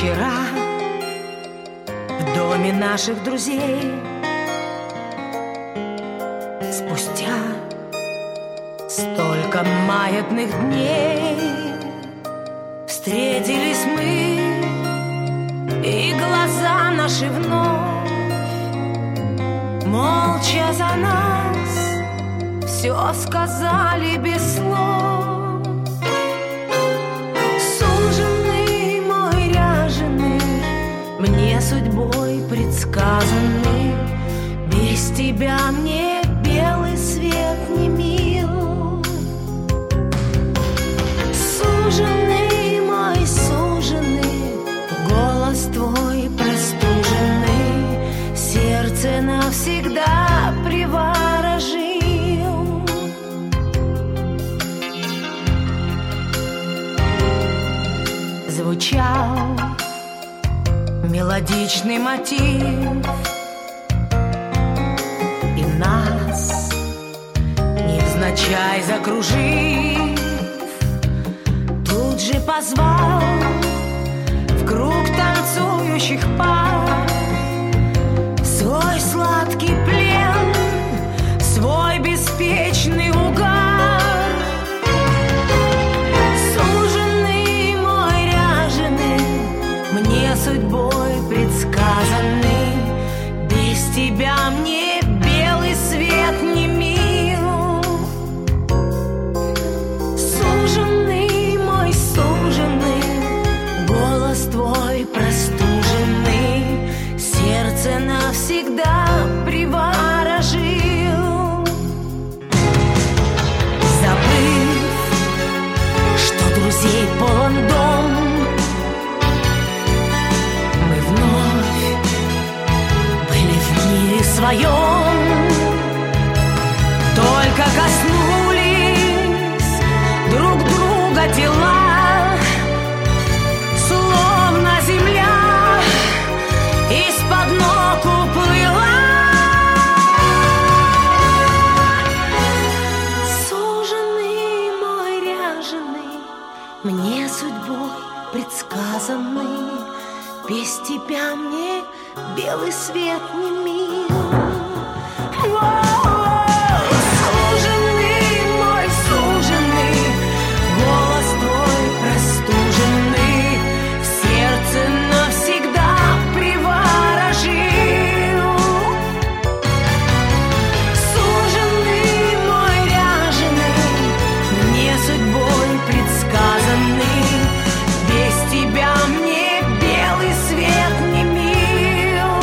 Вчера в доме наших друзей, спустя столько маятных дней, встретились мы, и глаза наши вновь молча за нас все сказали без слов. Суженый мой ряженый, мне судьбой предсказанный, без тебя мне белый свет не мил. Суженый мой суженый, голос твой простуженный сердце навсегда приворожил. Звучал мелодичный мотив, и нас невзначай закружив, тут же позвал в круг танцующих пар свой сладкий плен, свой беспечный угар. Суженый мой ряженый, мне судьбой предсказанный, без тебя мне белый свет не мил. Суженый мой суженый, голос твой простуженный сердце навсегда приворожил. Забыв, что друзей полон дом, мы вновь были в мире своем. Только коснулись друг друга тела, словно земля из-под ног уплыла. Суженый мой ряженый, мне судьбой предсказанный, без тебя мне белый свет не мил. Суженый мой суженый, голос твой простуженный сердце навсегда приворожил. Суженый мой ряженый, мне судьбой предсказанный, без тебя мне белый свет не мил.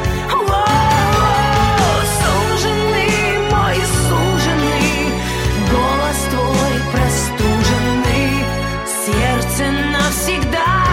Суженый мой суженый, голос твой простуженный сердце навсегда